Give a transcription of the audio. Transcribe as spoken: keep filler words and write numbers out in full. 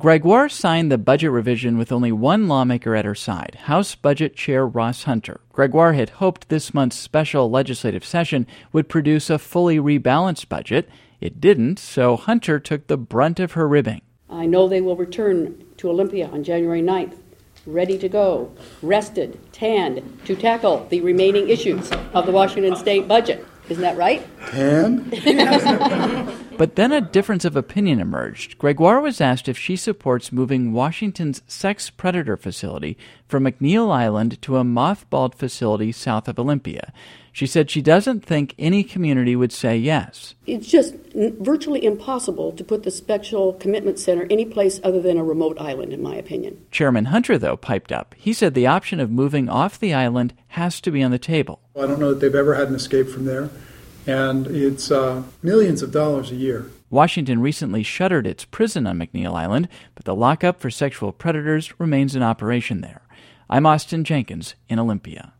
Gregoire signed the budget revision with only one lawmaker at her side, House Budget Chair Ross Hunter. Gregoire had hoped this month's special legislative session would produce a fully rebalanced budget. It didn't, so Hunter took the brunt of her ribbing. I know they will return to Olympia on January ninth, ready to go, rested, tanned, to tackle the remaining issues of the Washington state budget. Isn't that right? Tanned? But then a difference of opinion emerged. Gregoire was asked if she supports moving Washington's sex predator facility from McNeil Island to a mothballed facility south of Olympia. She said she doesn't think any community would say yes. It's just virtually impossible to put the Special Commitment Center any place other than a remote island, in my opinion. Chairman Hunter, though, piped up. He said the option of moving off the island has to be on the table. I don't know that they've ever had an escape from there, and it's uh, millions of dollars a year. Washington recently shuttered its prison on McNeil Island, but the lockup for sexual predators remains in operation there. I'm Austin Jenkins in Olympia.